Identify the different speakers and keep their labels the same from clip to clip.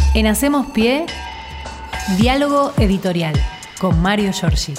Speaker 1: En Hacemos Pie, diálogo editorial con Mario Giorgi.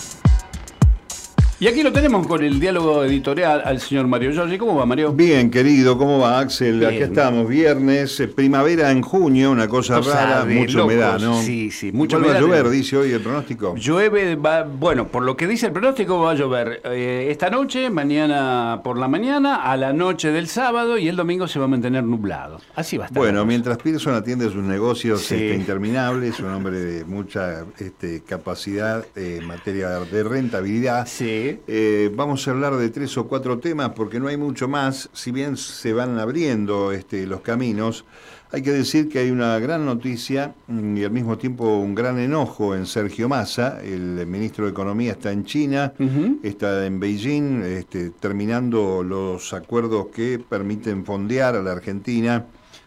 Speaker 2: Y aquí lo tenemos con el diálogo editorial al señor Mario Giorgi. ¿Cómo va, Mario?
Speaker 3: Bien, querido, ¿cómo va, Axel?
Speaker 2: Bien.
Speaker 3: Acá estamos, viernes, primavera en junio, una cosa rara, mucha
Speaker 2: locos.
Speaker 3: humedad, ¿no?
Speaker 2: Sí, mucha
Speaker 3: humedad.
Speaker 2: humedad.
Speaker 3: ¿Va a llover, dice hoy el pronóstico?
Speaker 2: Llueve, bueno, por lo que dice el pronóstico va a llover esta noche, mañana por la mañana, a la noche del sábado, y el domingo se va a mantener nublado. Así va a estar.
Speaker 3: Bueno, mientras Pearson atiende sus negocios
Speaker 2: Sí.
Speaker 3: interminables, un hombre de mucha capacidad en materia de rentabilidad,
Speaker 2: Sí.
Speaker 3: vamos a hablar de 3 o 4 temas porque no hay mucho más, si bien se van abriendo los caminos. Hay que decir que hay una gran noticia y al mismo tiempo un gran enojo en Sergio Massa. El ministro de Economía está en China, está en Beijing, terminando los acuerdos que permiten fondear a la Argentina.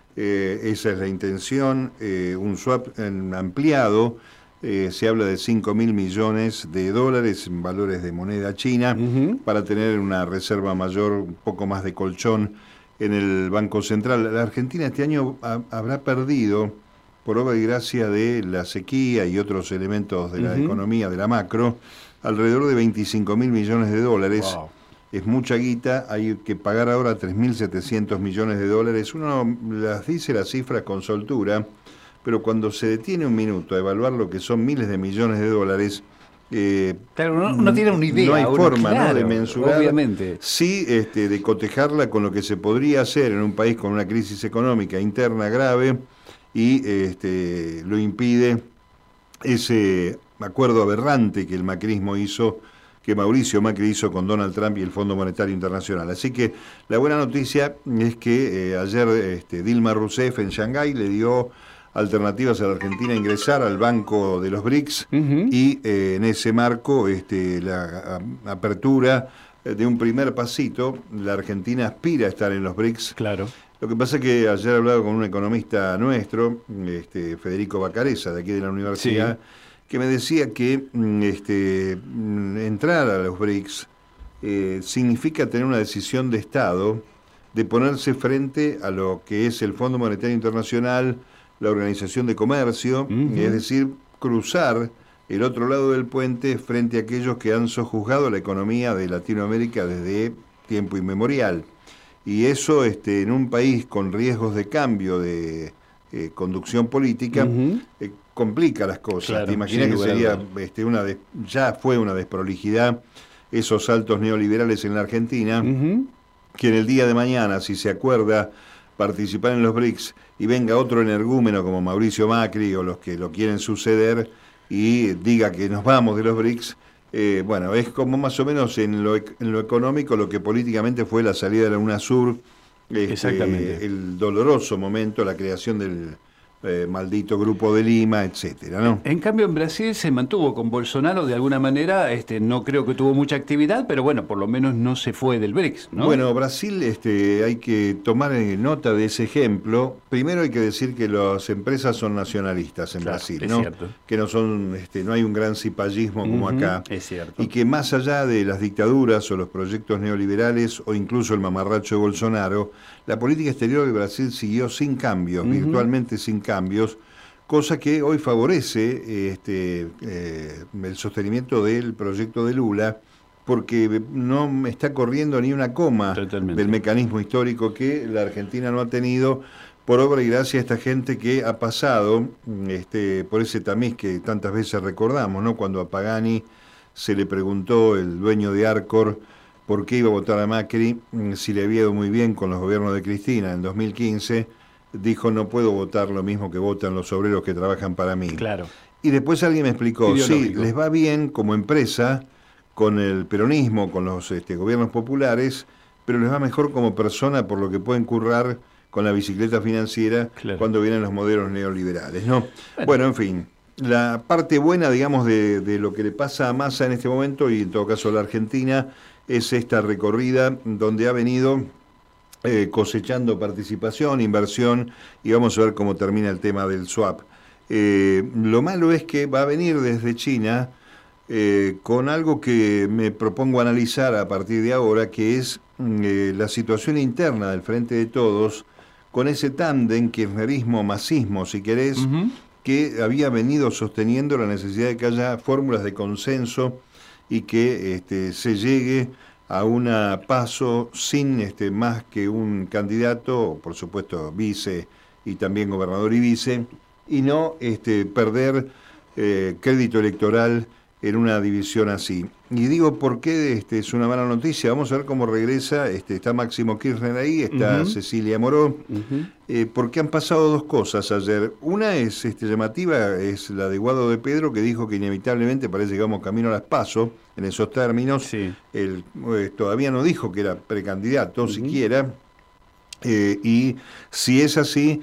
Speaker 3: Esa es la intención, un swap ampliado. Se habla de 5.000 millones de dólares en valores de moneda china para tener una reserva mayor, un poco más de colchón en el Banco Central. La Argentina este año habrá perdido, por obra y gracia de la sequía y otros elementos de la economía, de la macro, alrededor de 25.000 millones de dólares.
Speaker 2: Wow.
Speaker 3: Es mucha guita, hay que pagar ahora 3.700 millones de dólares. Uno las dice las cifras con soltura, pero cuando se detiene un minuto a evaluar lo que son miles de millones de dólares,
Speaker 2: claro, no tiene una idea.
Speaker 3: no hay forma,
Speaker 2: claro,
Speaker 3: ¿no?, de mensurar,
Speaker 2: obviamente.
Speaker 3: sí, de cotejarla con lo que se podría hacer en un país con una crisis económica interna grave, y lo impide ese acuerdo aberrante que el macrismo hizo, que Mauricio Macri hizo con Donald Trump y el Fondo Monetario Internacional. Así que la buena noticia es que ayer Dilma Rousseff en Shanghái le dio alternativas a la Argentina a ingresar al Banco de los BRICS, y en ese marco la apertura de un primer pasito. La Argentina aspira a estar en los BRICS.
Speaker 2: Claro.
Speaker 3: Lo que pasa es que ayer he hablado con un economista nuestro, Federico Bacareza, de aquí de la universidad, que me decía que entrar a los BRICS significa tener una decisión de Estado de ponerse frente a lo que es el Fondo Monetario Internacional, la Organización de Comercio, es decir, cruzar el otro lado del puente frente a aquellos que han sojuzgado la economía de Latinoamérica desde tiempo inmemorial. Y eso en un país con riesgos de cambio de conducción política complica las cosas.
Speaker 2: Claro,
Speaker 3: Te imaginas que sería ya fue una desprolijidad esos saltos neoliberales en la Argentina, que en el día de mañana, si se acuerda participar en los BRICS y venga otro energúmeno como Mauricio Macri o los que lo quieren suceder y diga que nos vamos de los BRICS, bueno, es como más o menos en lo económico lo que políticamente fue la salida de la UNASUR,
Speaker 2: Exactamente.
Speaker 3: el doloroso momento, la creación del maldito Grupo de Lima, etcétera, ¿no?
Speaker 2: En cambio, en Brasil se mantuvo con Bolsonaro de alguna manera. No creo que tuvo mucha actividad, pero bueno, por lo menos no se fue del BRICS, ¿no?
Speaker 3: Bueno, Brasil, hay que tomar nota de ese ejemplo. Primero hay que decir que las empresas son nacionalistas en
Speaker 2: Claro,
Speaker 3: Brasil,
Speaker 2: es
Speaker 3: ¿no?
Speaker 2: cierto.
Speaker 3: Que no son, no hay un gran cipallismo como acá.
Speaker 2: Es cierto.
Speaker 3: Y que más allá de las dictaduras o los proyectos neoliberales o incluso el mamarracho de Bolsonaro, la política exterior de Brasil siguió sin cambios, virtualmente sin cambios, cosa que hoy favorece el sostenimiento del proyecto de Lula, porque no está corriendo ni una coma del mecanismo histórico que la Argentina no ha tenido, por obra y gracia de esta gente que ha pasado por ese tamiz que tantas veces recordamos, ¿no? Cuando a Pagani se le preguntó, el dueño de Arcor, por qué iba a votar a Macri si le había ido muy bien con los gobiernos de Cristina en 2015, dijo: no puedo votar lo mismo que votan los obreros que trabajan para mí.
Speaker 2: Claro.
Speaker 3: Y después alguien me explicó, sí, les va bien como empresa con el peronismo, con los gobiernos populares, pero les va mejor como persona por lo que pueden currar con la bicicleta financiera cuando vienen los modelos neoliberales, ¿no? Bueno, en fin, la parte buena, digamos, de lo que le pasa a Massa en este momento, y en todo caso a la Argentina, es esta recorrida donde ha venido cosechando participación, inversión, y vamos a ver cómo termina el tema del swap. Lo malo es que va a venir desde China con algo que me propongo analizar a partir de ahora, que es la situación interna del Frente de Todos, con ese tándem kirchnerismo-masismo, si querés, que había venido sosteniendo la necesidad de que haya fórmulas de consenso y que se llegue a una PASO sin más que un candidato, por supuesto vice y también gobernador y vice, y no perder crédito electoral en una división así. Y digo, ¿por qué es una mala noticia? Vamos a ver cómo regresa, está Máximo Kirchner ahí, está Cecilia Moró, porque han pasado dos cosas ayer. Una es llamativa, es la de Guado de Pedro, que dijo que inevitablemente parece que vamos camino a las PASO, en esos términos. Sí. Él todavía no dijo que era precandidato, siquiera, y si es así,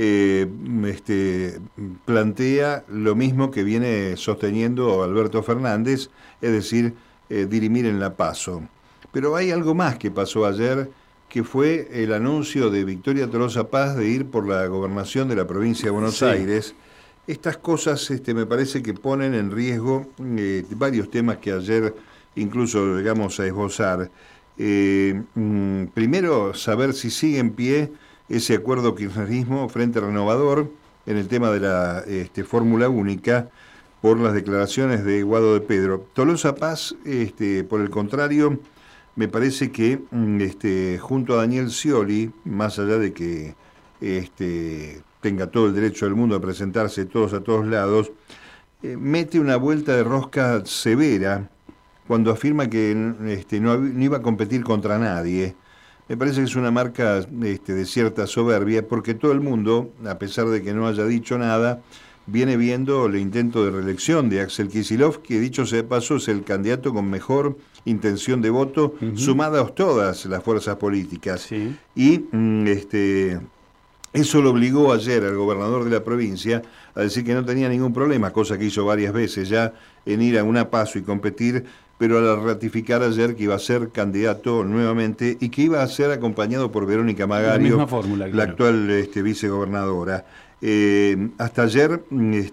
Speaker 3: plantea lo mismo que viene sosteniendo Alberto Fernández, es decir, dirimir en la PASO. Pero hay algo más que pasó ayer, que fue el anuncio de Victoria Tolosa Paz de ir por la gobernación de la provincia de Buenos Aires. Estas cosas me parece que ponen en riesgo varios temas que ayer incluso llegamos a esbozar. Primero, saber si sigue en pie ese acuerdo kirchnerismo Frente Renovador en el tema de la fórmula única por las declaraciones de Guado de Pedro. Tolosa Paz, por el contrario, me parece que junto a Daniel Scioli, más allá de que tenga todo el derecho del mundo a presentarse todos a todos lados, mete una vuelta de rosca severa cuando afirma que no iba a competir contra nadie. Me parece que es una marca de cierta soberbia, porque todo el mundo, a pesar de que no haya dicho nada, viene viendo el intento de reelección de Axel Kicillof, que dicho sea de paso es el candidato con mejor intención de voto, sumadas todas las fuerzas políticas. Sí. Y eso lo obligó ayer al gobernador de la provincia a decir que no tenía ningún problema, cosa que hizo varias veces ya, en ir a una PASO y competir, pero al ratificar ayer que iba a ser candidato nuevamente y que iba a ser acompañado por Verónica Magario, la misma fórmula, claro, la actual vicegobernadora. Hasta ayer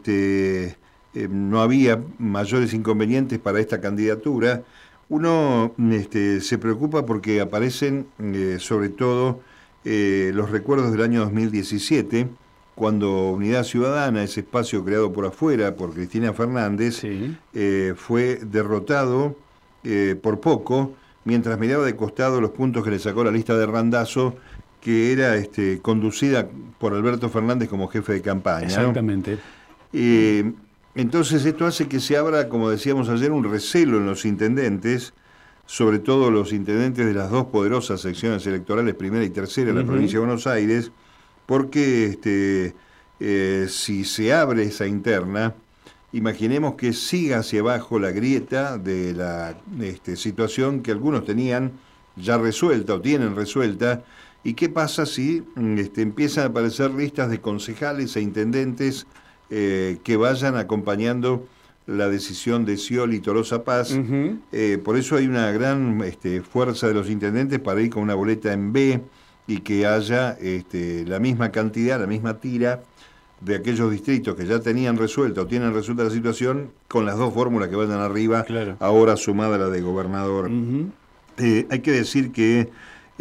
Speaker 3: no había mayores inconvenientes para esta candidatura. Uno se preocupa porque aparecen sobre todo los recuerdos del año 2017, cuando Unidad Ciudadana, ese espacio creado por afuera por Cristina Fernández, fue derrotado por poco, mientras miraba de costado los puntos que le sacó la lista de Randazzo, que era conducida por Alberto Fernández como jefe de campaña.
Speaker 2: Exactamente.
Speaker 3: ¿No? Entonces esto hace que se abra, como decíamos ayer, un recelo en los intendentes, sobre todo los intendentes de las dos poderosas secciones electorales, primera y tercera, de la provincia de Buenos Aires, porque si se abre esa interna, imaginemos que siga hacia abajo la grieta de la situación que algunos tenían ya resuelta o tienen resuelta. ¿Y qué pasa si empiezan a aparecer listas de concejales e intendentes que vayan acompañando la decisión de Scioli y Tolosa Paz? Por eso hay una gran fuerza de los intendentes para ir con una boleta en B y que haya la misma cantidad, la misma tira de aquellos distritos que ya tenían resuelta o tienen resuelta la situación con las dos fórmulas que vayan arriba, claro, ahora sumada a la de gobernador. Hay que decir que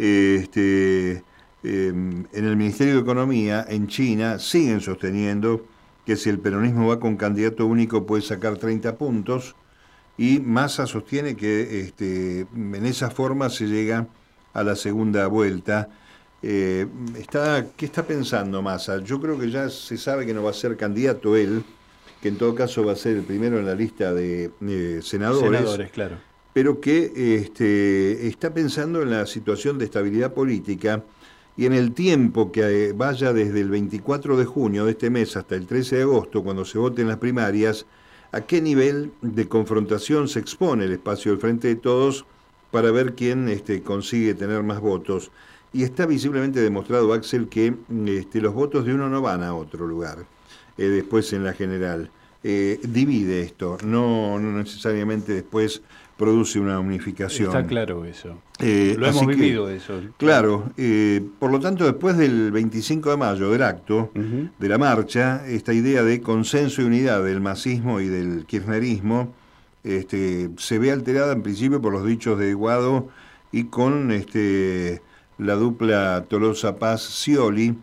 Speaker 3: en el Ministerio de Economía, en China, siguen sosteniendo que si el peronismo va con candidato único puede sacar 30 puntos, y Massa sostiene que en esa forma se llega a la segunda vuelta. ¿Qué está pensando Massa? Yo creo que ya se sabe que no va a ser candidato él, que en todo caso va a ser el primero en la lista de senadores, claro, pero que está pensando en la situación de estabilidad política y en el tiempo que vaya desde el 24 de junio de este mes hasta el 13 de agosto, cuando se voten las primarias, a qué nivel de confrontación se expone el espacio del Frente de Todos para ver quién consigue tener más votos. Y está visiblemente demostrado, Axel, que los votos de uno no van a otro lugar, después en la general. Divide esto, no necesariamente después produce una unificación.
Speaker 2: Está claro eso. Lo hemos vivido eso.
Speaker 3: Claro, por lo tanto, después del 25 de mayo, del acto, de la marcha, esta idea de consenso y unidad del masismo y del kirchnerismo se ve alterada en principio por los dichos de Guado y con la dupla Tolosa Paz-Scioli,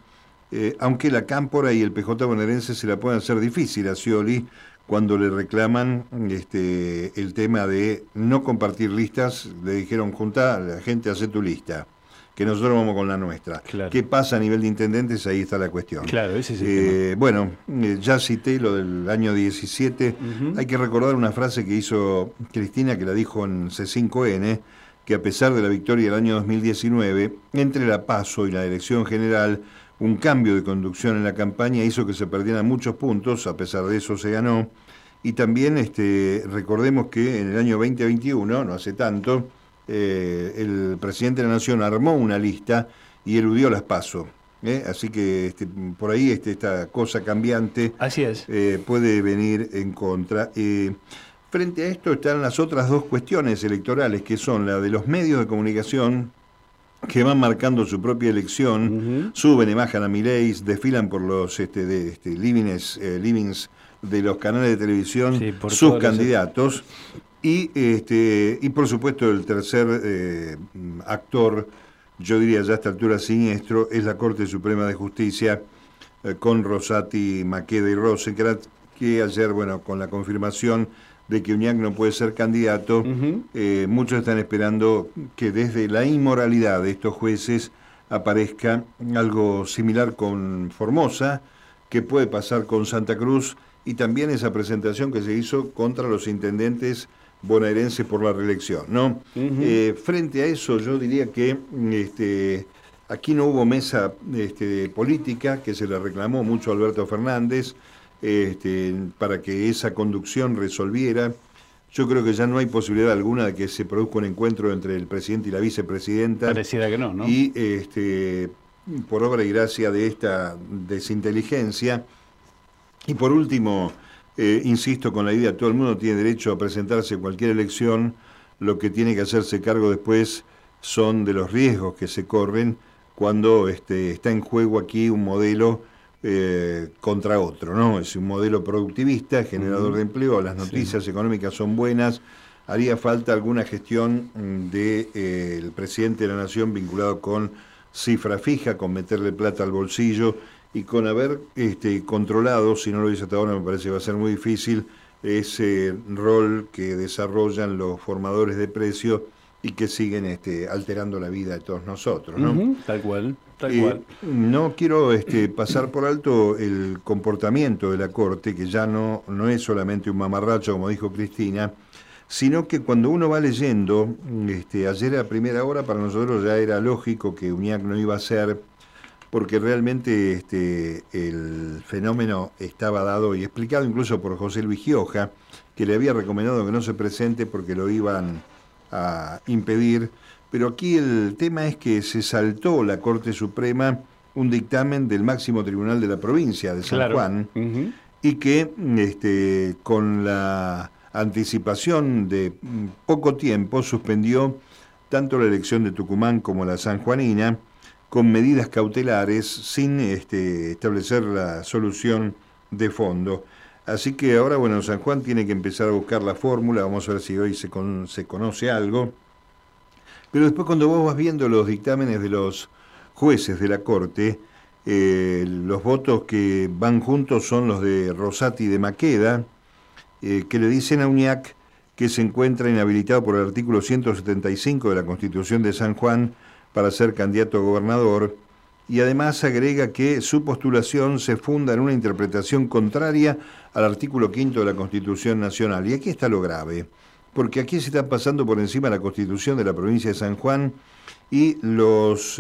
Speaker 3: aunque la Cámpora y el PJ bonaerense se la pueden hacer difícil a Scioli cuando le reclaman el tema de no compartir listas. Le dijeron, junta la gente, hace tu lista, que nosotros vamos con la nuestra.
Speaker 2: Claro.
Speaker 3: ¿Qué pasa a nivel de intendentes? Ahí está la cuestión.
Speaker 2: Claro, ese es el tema.
Speaker 3: Bueno, ya cité lo del año 17. Hay que recordar una frase que hizo Cristina, que la dijo en C5N, que a pesar de la victoria del año 2019, entre la PASO y la elección general, un cambio de conducción en la campaña hizo que se perdieran muchos puntos. A pesar de eso se ganó. Y también recordemos que en el año 2021, no hace tanto, el presidente de la Nación armó una lista y eludió las PASO. Así que por ahí esta cosa cambiante,
Speaker 2: así es,
Speaker 3: puede venir en contra. Frente a esto están las otras dos cuestiones electorales, que son la de los medios de comunicación, que van marcando su propia elección, suben y bajan a Milei, desfilan por los livings de los canales de televisión, sí, sus candidatos, y por supuesto el tercer actor, yo diría ya a esta altura siniestro, es la Corte Suprema de Justicia, con Rosati, Maqueda y Rosenkrantz, que ayer, bueno, con la confirmación de que Uñac no puede ser candidato, muchos están esperando que desde la inmoralidad de estos jueces aparezca algo similar con Formosa, que puede pasar con Santa Cruz, y también esa presentación que se hizo contra los intendentes bonaerenses por la reelección, ¿no? Frente a eso, yo diría que aquí no hubo mesa política, que se le reclamó mucho a Alberto Fernández, para que esa conducción resolviera. Yo creo que ya no hay posibilidad alguna de que se produzca un encuentro entre el presidente y la vicepresidenta.
Speaker 2: Pareciera que no, ¿no?
Speaker 3: Y por obra y gracia de esta desinteligencia. Y por último, insisto con la idea, todo el mundo tiene derecho a presentarse en cualquier elección. Lo que tiene que hacerse cargo después son de los riesgos que se corren cuando está en juego aquí un modelo contra otro, ¿no? Es un modelo productivista, generador de empleo, las noticias económicas son buenas. Haría falta alguna gestión del presidente de la Nación vinculado con cifra fija, con meterle plata al bolsillo y con haber controlado, si no lo hizo hasta ahora me parece que va a ser muy difícil, ese rol que desarrollan los formadores de precios y que siguen alterando la vida de todos nosotros, ¿no?
Speaker 2: Tal cual, tal cual.
Speaker 3: No quiero pasar por alto el comportamiento de la Corte, que ya no es solamente un mamarracho, como dijo Cristina, sino que cuando uno va leyendo, ayer a primera hora para nosotros ya era lógico que Uñac no iba a ser, porque realmente el fenómeno estaba dado y explicado incluso por José Luis Gioja, que le había recomendado que no se presente porque lo iban a impedir. Pero aquí el tema es que se saltó la Corte Suprema un dictamen del máximo tribunal de la provincia de San Juan, y que con la anticipación de poco tiempo suspendió tanto la elección de Tucumán como la sanjuanina, con medidas cautelares sin establecer la solución de fondo. Así que ahora, bueno, San Juan tiene que empezar a buscar la fórmula, vamos a ver si hoy se conoce algo. Pero después cuando vos vas viendo los dictámenes de los jueces de la Corte, los votos que van juntos son los de Rosati y de Maqueda, que le dicen a Uñac que se encuentra inhabilitado por el artículo 175 de la Constitución de San Juan para ser candidato a gobernador, y además agrega que su postulación se funda en una interpretación contraria al artículo 5 de la Constitución Nacional. Y aquí está lo grave, porque aquí se está pasando por encima la Constitución de la provincia de San Juan y los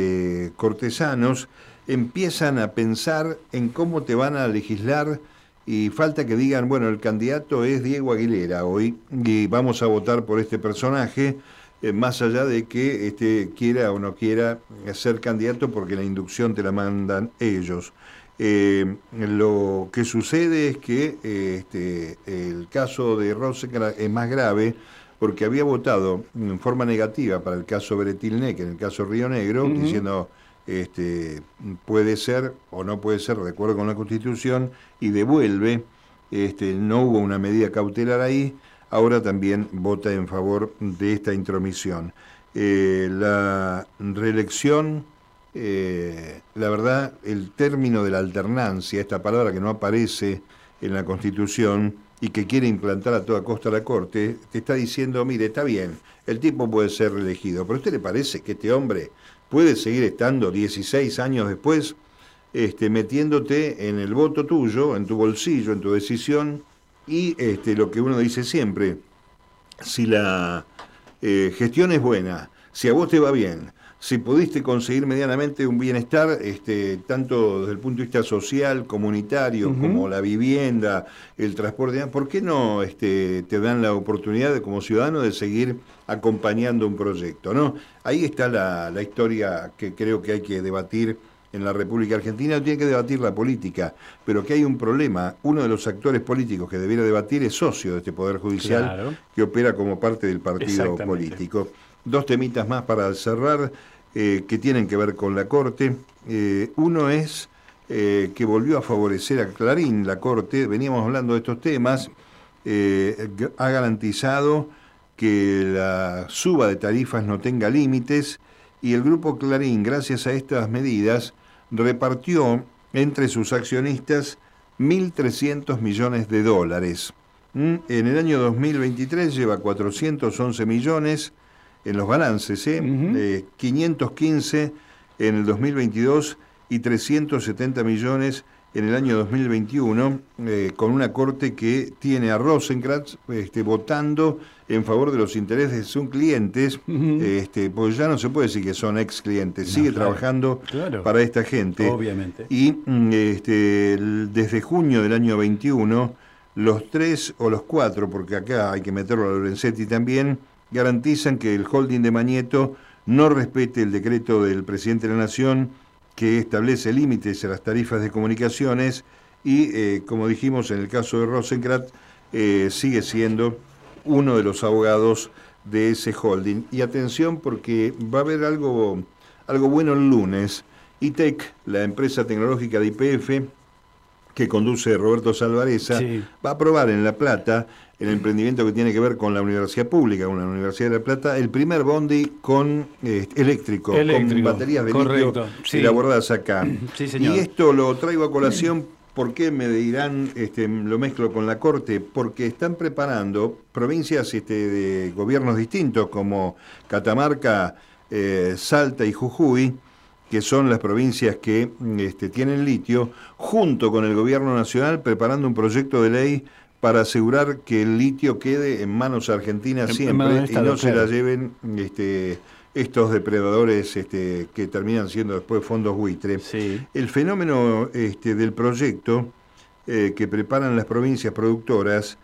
Speaker 3: cortesanos empiezan a pensar en cómo te van a legislar, y falta que digan, bueno, el candidato es Diego Aguilera hoy y vamos a votar por este personaje, más allá de que quiera o no quiera ser candidato porque la inducción te la mandan ellos. Lo que sucede es que el caso de Rosenkrantz es más grave porque había votado en forma negativa para el caso Bretilnec, en el caso Río Negro, diciendo puede ser o no puede ser de acuerdo con la Constitución, y devuelve, no hubo una medida cautelar ahí. Ahora también vota en favor de esta intromisión. La reelección la verdad, el término de la alternancia, esta palabra que no aparece en la Constitución y que quiere implantar a toda costa la Corte, te está diciendo, mire, está bien, el tipo puede ser reelegido, pero ¿a usted le parece que este hombre puede seguir estando 16 años después metiéndote en el voto tuyo, en tu bolsillo, en tu decisión? Y lo que uno dice siempre, si la gestión es buena, si a vos te va bien, si pudiste conseguir medianamente un bienestar, tanto desde el punto de vista social, comunitario, como la vivienda, el transporte, ¿por qué no te dan la oportunidad como ciudadano de seguir acompañando un proyecto, ¿no? Ahí está la historia que creo que hay que debatir en la República Argentina. Tiene que debatir la política, pero que hay un problema. Uno de los actores políticos que debiera debatir es socio de este Poder Judicial, claro, que opera como parte del partido político. Dos temitas más para cerrar, que tienen que ver con la Corte. Uno es que volvió a favorecer a Clarín, la Corte, veníamos hablando de estos temas, ha garantizado que la suba de tarifas no tenga límites, y el Grupo Clarín, gracias a estas medidas, repartió entre sus accionistas 1.300 millones de dólares. En el año 2023 lleva 411 millones en los balances, 515 en el 2022 y 370 millones en el año 2021, con una Corte que tiene a Rosenkrantz votando en favor de los intereses de sus clientes, pues ya no se puede decir que son ex clientes, sigue trabajando para esta gente.
Speaker 2: Obviamente.
Speaker 3: Y desde junio del año 21, los 3 o los 4, porque acá hay que meterlo a Lorenzetti también, garantizan que el holding de Mañeto no respete el decreto del presidente de la Nación que establece límites a las tarifas de comunicaciones y, como dijimos en el caso de Rosenkrantz, sigue siendo uno de los abogados de ese holding. Y atención, porque va a haber algo bueno el lunes. ITEC, la empresa tecnológica de YPF, que conduce Roberto Salvarezza, va a aprobar en La Plata, el emprendimiento que tiene que ver con la universidad pública, con la Universidad de La Plata, el primer bondi con eléctrico, con baterías de litio elaboradas acá. Sí, señor. Y esto lo traigo a colación, ¿por qué me dirán, lo mezclo con la Corte? Porque están preparando provincias de gobiernos distintos, como Catamarca, Salta y Jujuy, que son las provincias que tienen litio, junto con el gobierno nacional, preparando un proyecto de ley para asegurar que el litio quede en manos argentinas siempre y no se la lleven estos depredadores que terminan siendo después fondos buitre. Sí. El fenómeno del proyecto que preparan las provincias productoras,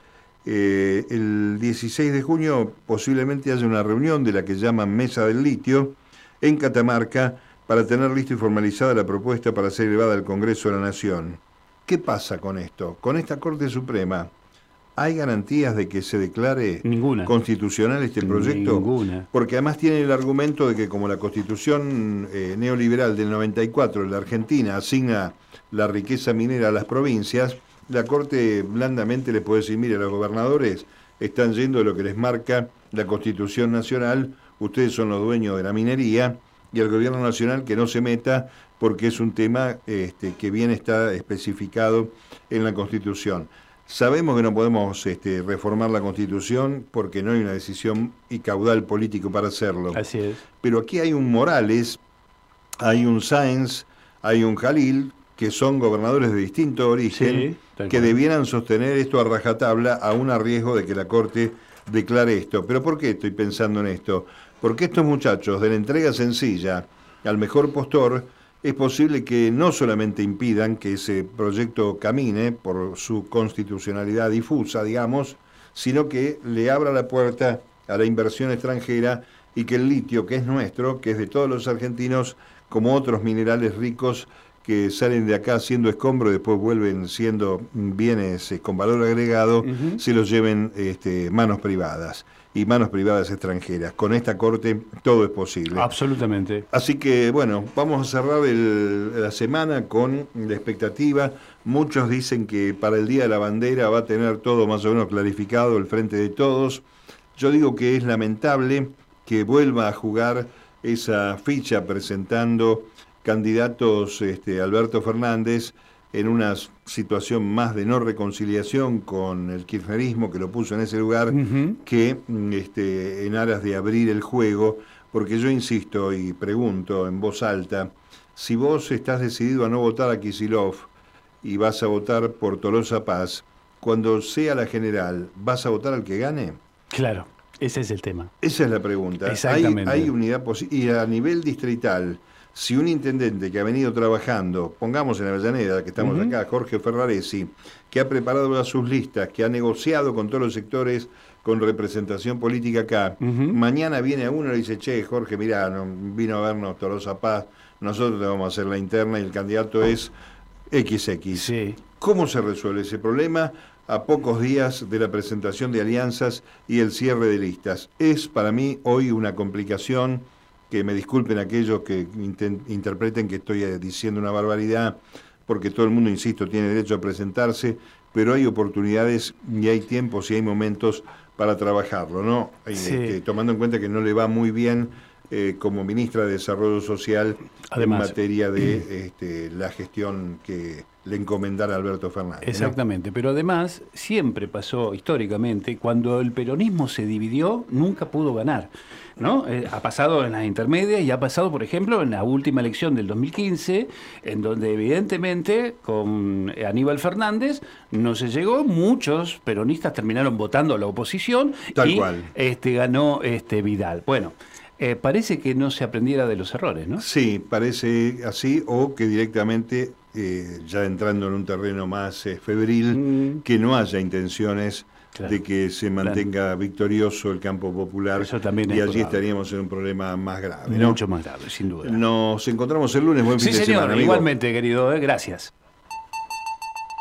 Speaker 3: el 16 de junio posiblemente haya una reunión de la que llaman Mesa del Litio en Catamarca para tener lista y formalizada la propuesta para ser elevada al Congreso de la Nación. ¿Qué pasa con esto? Con esta Corte Suprema, ¿hay garantías de que se declare constitucional este proyecto?
Speaker 2: Ninguna.
Speaker 3: Porque además tiene el argumento de que como la Constitución neoliberal del 94 en la Argentina asigna la riqueza minera a las provincias, la Corte blandamente le puede decir, mire, los gobernadores están yendo de lo que les marca la Constitución Nacional, ustedes son los dueños de la minería, y al gobierno nacional que no se meta porque es un tema que bien está especificado en la Constitución. Sabemos que no podemos reformar la Constitución porque no hay una decisión y caudal político para hacerlo.
Speaker 2: Así es.
Speaker 3: Pero aquí hay un Morales, hay un Sáenz, hay un Jalil, que son gobernadores de distinto origen, que debieran sostener esto a rajatabla, aún a riesgo de que la Corte declare esto. ¿Pero por qué estoy pensando en esto? Porque estos muchachos, de la entrega sencilla al mejor postor, es posible que no solamente impidan que ese proyecto camine por su constitucionalidad difusa, digamos, sino que le abra la puerta a la inversión extranjera y que el litio, que es nuestro, que es de todos los argentinos, como otros minerales ricos que salen de acá siendo escombro y después vuelven siendo bienes con valor agregado, se los lleven manos privadas y manos privadas extranjeras. Con esta Corte todo es posible.
Speaker 2: Absolutamente.
Speaker 3: Así que, bueno, vamos a cerrar la semana con la expectativa. Muchos dicen que para el Día de la Bandera va a tener todo más o menos clarificado el Frente de Todos. Yo digo que es lamentable que vuelva a jugar esa ficha presentando candidatos, Alberto Fernández, en una situación más de no reconciliación con el kirchnerismo que lo puso en ese lugar, que en aras de abrir el juego, porque yo insisto y pregunto en voz alta, si vos estás decidido a no votar a Kicillof y vas a votar por Tolosa Paz, cuando sea la general, ¿vas a votar al que gane?
Speaker 2: Claro, ese es el tema.
Speaker 3: Esa es la pregunta.
Speaker 2: Exactamente.
Speaker 3: Hay unidad y a nivel distrital, si un intendente que ha venido trabajando, pongamos en Avellaneda, que estamos acá, Jorge Ferraresi, que ha preparado sus listas, que ha negociado con todos los sectores con representación política acá, mañana viene a uno y le dice, che, Jorge, mirá, vino a vernos Tolosa Paz, nosotros te vamos a hacer la interna y el candidato es XX.
Speaker 2: Sí.
Speaker 3: ¿Cómo se resuelve ese problema a pocos días de la presentación de alianzas y el cierre de listas? Es para mí hoy una complicación, que me disculpen aquellos que interpreten que estoy diciendo una barbaridad, porque todo el mundo, insisto, tiene derecho a presentarse, pero hay oportunidades y hay tiempos y hay momentos para trabajarlo, ¿no?
Speaker 2: Sí.
Speaker 3: Tomando en cuenta que no le va muy bien como ministra de Desarrollo Social, además, en materia de la gestión que le encomendara a Alberto Fernández.
Speaker 2: Exactamente, ¿no? Pero además siempre pasó históricamente, cuando el peronismo se dividió, nunca pudo ganar, ¿no? Ha pasado en las intermedias y ha pasado, por ejemplo, en la última elección del 2015, en donde evidentemente con Aníbal Fernández no se llegó, muchos peronistas terminaron votando a la oposición.
Speaker 3: Tal cual.
Speaker 2: Ganó Vidal. Bueno, parece que no se aprendiera de los errores, ¿no?
Speaker 3: Sí, parece así, o que directamente, ya entrando en un terreno más febril, que no haya intenciones de que se mantenga victorioso el campo popular.
Speaker 2: Eso también
Speaker 3: y
Speaker 2: es
Speaker 3: allí
Speaker 2: probable.
Speaker 3: estaríamos en un problema más grave, ¿no?
Speaker 2: Mucho más grave, sin duda.
Speaker 3: Nos encontramos el lunes. Buen fin de semana, amigo.
Speaker 2: Igualmente, querido. Gracias.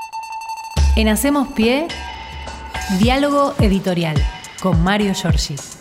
Speaker 1: En Hacemos Pie, diálogo editorial con Mario Giorgi.